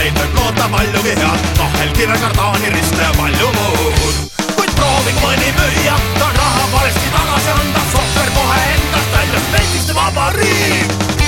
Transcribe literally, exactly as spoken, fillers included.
meid võib loota paljugi head, vahel kive kardaani riste ja palju muud. Kuid proovig mõni müüa, ta raha valesti tagasi anda, sohver kohe endast väljast meeldiste vabariik.